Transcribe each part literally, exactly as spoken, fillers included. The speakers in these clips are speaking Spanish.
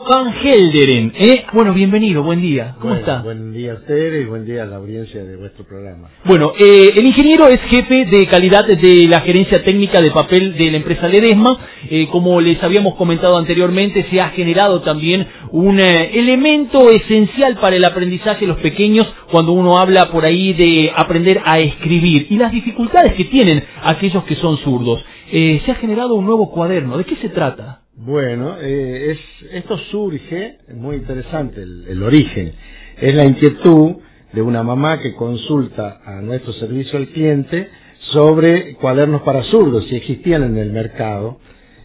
Van Gelderen, ¿eh? Bueno, bienvenido, buen día. ¿Cómo bueno, está? Buen día a ustedes y buen día a la audiencia de vuestro programa. Bueno, eh, el ingeniero es jefe de calidad de la gerencia técnica de papel de la empresa Ledesma. Eh, como les habíamos comentado anteriormente, se ha generado también un eh, elemento esencial para el aprendizaje de los pequeños cuando uno habla por ahí de aprender a escribir y las dificultades que tienen aquellos que son zurdos. Eh, se ha generado un nuevo cuaderno. ¿De qué se trata? Bueno, eh, es, esto surge, es muy interesante el, el origen, es la inquietud de una mamá que consulta a nuestro servicio al cliente sobre cuadernos para zurdos, si existían en el mercado,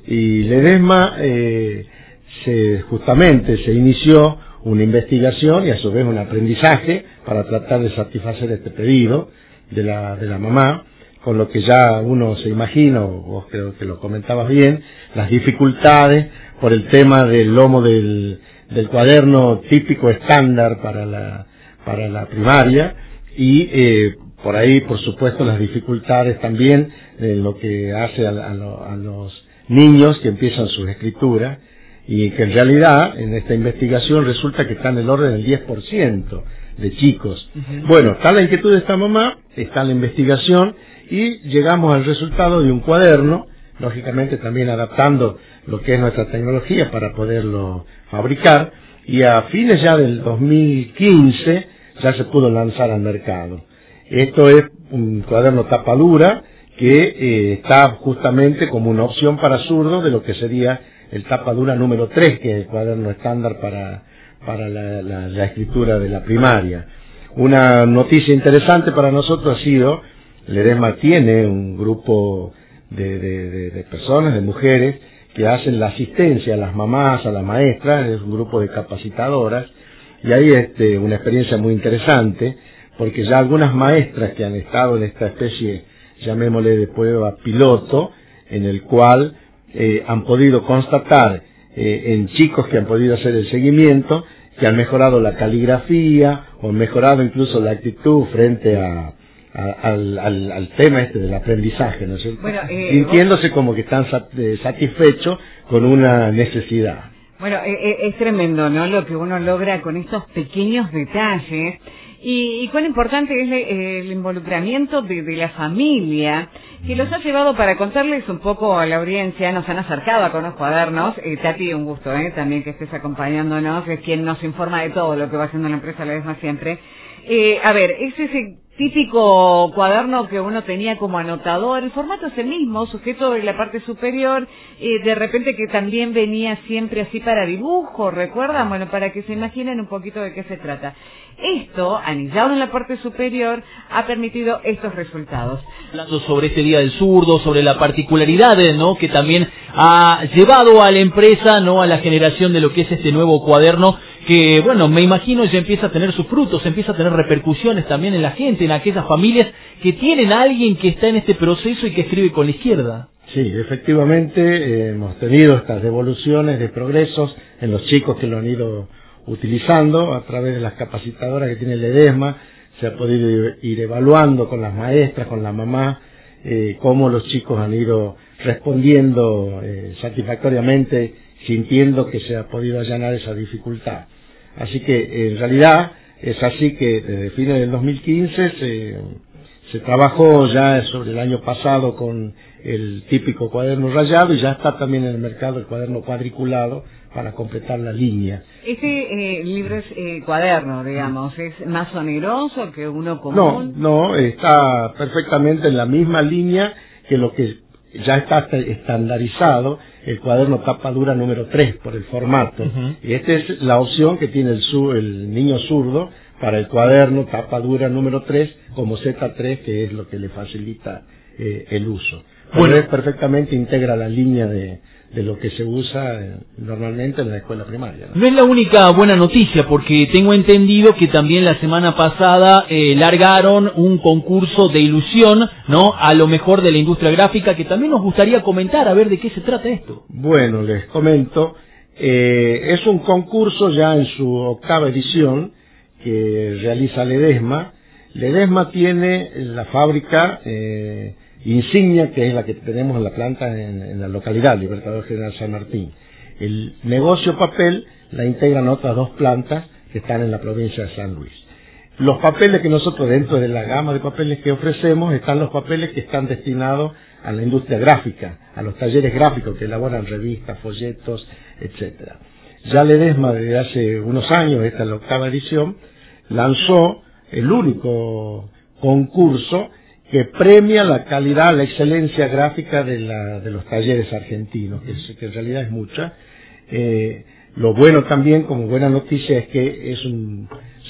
y Ledesma eh, se, justamente se inició una investigación y a su vez un aprendizaje para tratar de satisfacer este pedido de la, de la mamá, con lo que ya uno se imagina, o vos creo que lo comentabas bien, las dificultades por el tema del lomo del, del cuaderno típico estándar para la, para la primaria y eh, por ahí, por supuesto, las dificultades también en lo que hace a, a, lo, a los niños que empiezan su escritura y que en realidad en esta investigación resulta que está en el orden del diez por ciento de chicos. Uh-huh. Bueno, está la inquietud de esta mamá, está la investigación y llegamos al resultado de un cuaderno, lógicamente también adaptando lo que es nuestra tecnología para poderlo fabricar, y a fines ya del dos mil quince ya se pudo lanzar al mercado. Esto es un cuaderno tapa dura que eh, está justamente como una opción para zurdos de lo que sería el tapa dura número tres, que es el cuaderno estándar para, para la, la, la escritura de la primaria. Una noticia interesante para nosotros ha sido, Ledesma tiene un grupo de, de, de, de personas, de mujeres, que hacen la asistencia a las mamás, a las maestras, es un grupo de capacitadoras, y hay este, una experiencia muy interesante, porque ya algunas maestras que han estado en esta especie, llamémosle de prueba piloto, en el cual eh, han podido constatar eh, en chicos que han podido hacer el seguimiento, que han mejorado la caligrafía, o han mejorado incluso la actitud frente a Al, al, al tema este del aprendizaje, ¿no es cierto? Bueno, eh, sintiéndose vos... como que están sat satisfechos con una necesidad. Bueno, eh, es tremendo, ¿no? Lo que uno logra con estos pequeños detalles y, y cuán importante es eh, el involucramiento de, de la familia que los ha llevado para contarles un poco a la audiencia. Nos han acercado a con los cuadernos. Eh, Tati, un gusto, ¿eh? También que estés acompañándonos, es quien nos informa de todo lo que va haciendo la empresa Ledesma siempre. Eh, a ver, es ese típico cuaderno que uno tenía como anotador, el formato es el mismo, sujeto de la parte superior, eh, de repente que también venía siempre así para dibujo, ¿recuerdan? Bueno, para que se imaginen un poquito de qué se trata. Esto, anillado en la parte superior, ha permitido estos resultados. Hablando sobre este Día del Zurdo, sobre la particularidad, ¿no?, que también ha llevado a la empresa, ¿no?, a la generación de lo que es este nuevo cuaderno, que, bueno, me imagino ya empieza a tener sus frutos, empieza a tener repercusiones también en la gente, en aquellas familias que tienen a alguien que está en este proceso y que escribe con la izquierda. Sí, efectivamente eh, hemos tenido estas devoluciones de progresos en los chicos que lo han ido utilizando a través de las capacitadoras que tiene Ledesma. Se ha podido ir evaluando con las maestras, con la mamá, eh, cómo los chicos han ido respondiendo eh, satisfactoriamente, sintiendo que se ha podido allanar esa dificultad. Así que en realidad es así que desde fines del dos mil quince se, se trabajó ya sobre el año pasado con el típico cuaderno rayado y ya está también en el mercado el cuaderno cuadriculado para completar la línea. Este eh, libro es eh, cuaderno, digamos, ¿es más oneroso que uno común? No, no, está perfectamente en la misma línea que lo que ya está estandarizado, el cuaderno tapa dura número tres por el formato. Uh-huh. Y esta es la opción que tiene el, sur, el niño zurdo para el cuaderno tapa dura número tres como Z tres, que es lo que le facilita eh, el uso. Bueno, es perfectamente integra la línea de, de lo que se usa eh, normalmente en la escuela primaria, ¿no? No es la única buena noticia, porque tengo entendido que también la semana pasada eh, largaron un concurso de ilusión, ¿no?, a lo mejor de la industria gráfica, que también nos gustaría comentar, a ver de qué se trata esto. Bueno, les comento, eh, es un concurso ya en su octava edición que realiza Ledesma. Ledesma tiene la fábrica eh, insignia, que es la que tenemos en la planta en, en la localidad, Libertador General San Martín. El negocio papel la integran otras dos plantas que están en la provincia de San Luis. Los papeles que nosotros, dentro de la gama de papeles que ofrecemos, están los papeles que están destinados a la industria gráfica, a los talleres gráficos que elaboran revistas, folletos, etcétera. Ya Ledesma, desde hace unos años, esta es la octava edición, lanzó el único concurso que premia la calidad, la excelencia gráfica de, la, de los talleres argentinos, que, es, que en realidad es mucha. Eh, lo bueno también, como buena noticia, es que es un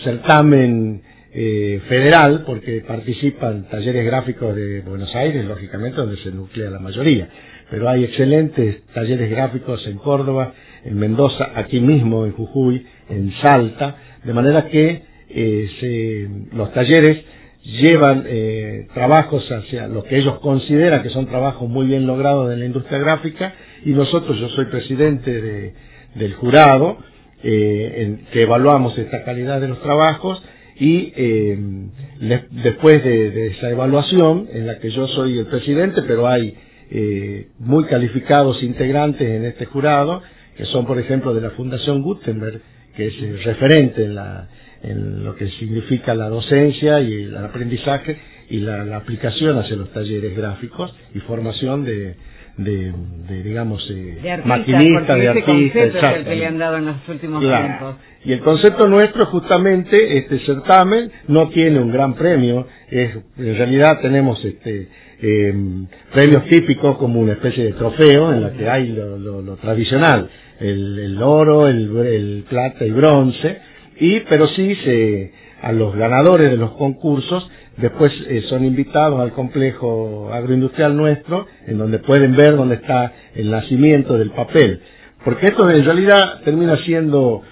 certamen eh, federal, porque participan talleres gráficos de Buenos Aires, lógicamente, donde se nuclea la mayoría. Pero hay excelentes talleres gráficos en Córdoba, en Mendoza, aquí mismo, en Jujuy, en Salta, de manera que eh, se, los talleres llevan eh, trabajos hacia lo que ellos consideran que son trabajos muy bien logrados en la industria gráfica, y nosotros, yo soy presidente de, del jurado, eh, en, que evaluamos esta calidad de los trabajos, y eh, le, después de, de esa evaluación, en la que yo soy el presidente, pero hay eh, muy calificados integrantes en este jurado, que son, por ejemplo, de la Fundación Gutenberg, que es eh, referente en la en lo que significa la docencia y el aprendizaje y la, la aplicación hacia los talleres gráficos y formación de, de, de digamos, eh, de artistas, maquinistas, de artistas, exacto, que le han dado en los últimos claro. tiempos. Y el concepto nuestro, justamente, este certamen no tiene un gran premio, es, en realidad tenemos este eh, premios típicos como una especie de trofeo en la que hay lo, lo, lo tradicional, el, el oro, el, el plata y bronce. Y, pero sí, se, a los ganadores de los concursos, después eh, son invitados al complejo agroindustrial nuestro, en donde pueden ver dónde está el nacimiento del papel. Porque esto en realidad termina siendo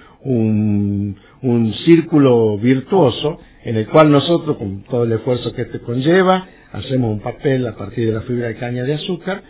un, un círculo virtuoso, en el cual nosotros, con todo el esfuerzo que este conlleva, hacemos un papel a partir de la fibra de caña de azúcar,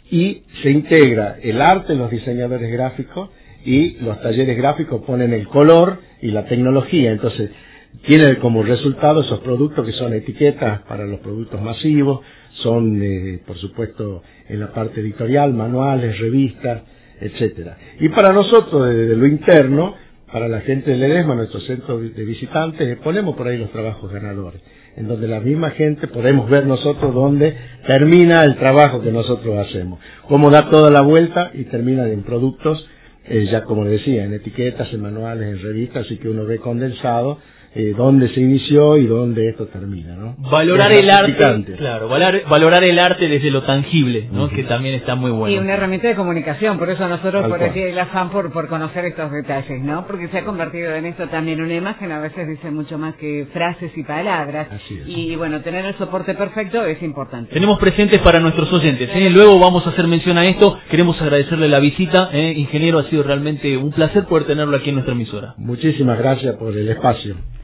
y se integra el arte, los diseñadores gráficos, y los talleres gráficos ponen el color y la tecnología. Entonces tiene como resultado esos productos que son etiquetas para los productos masivos, son eh, por supuesto en la parte editorial, manuales, revistas, etcétera. Y para nosotros, desde lo interno, para la gente de Ledesma, nuestro centro de visitantes, ponemos por ahí los trabajos ganadores, en donde la misma gente podemos ver nosotros dónde termina el trabajo que nosotros hacemos, cómo da toda la vuelta y termina en productos, Eh, ya como le decía, en etiquetas, en manuales, en revistas, así que uno ve condensado eh, dónde se inició y dónde esto termina, ¿no? Valorar el arte, claro, valorar, valorar el arte desde lo tangible, ¿no? Uh-huh. Que también está muy bueno. Y una herramienta de comunicación, por eso nosotros, por decir el afán por, por conocer estos detalles, ¿no? Porque se ha convertido en esto también una imagen, a veces dice mucho más que frases y palabras. Así es. Y bueno, tener el soporte perfecto es importante. Tenemos presentes para nuestros oyentes, ¿eh? Luego vamos a hacer mención a esto. Queremos agradecerle la visita, ¿eh? Ingeniero, ha sido realmente un placer poder tenerlo aquí en nuestra emisora. Muchísimas gracias por el espacio.